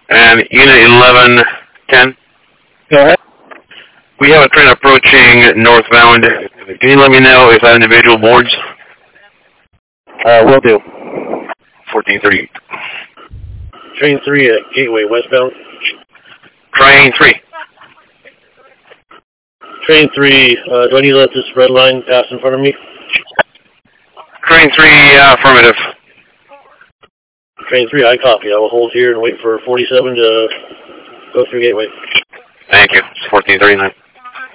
And Unit 1110. Go ahead. We have a train approaching northbound. Can you let me know if that individual boards? Will do. 1430. Train 3 at Gateway westbound. Train 3. Train 3, do I need to let this red line pass in front of me? Train 3, affirmative. Train 3, I copy. I will hold here and wait for 47 to go through Gateway. Thank you. It's 1439.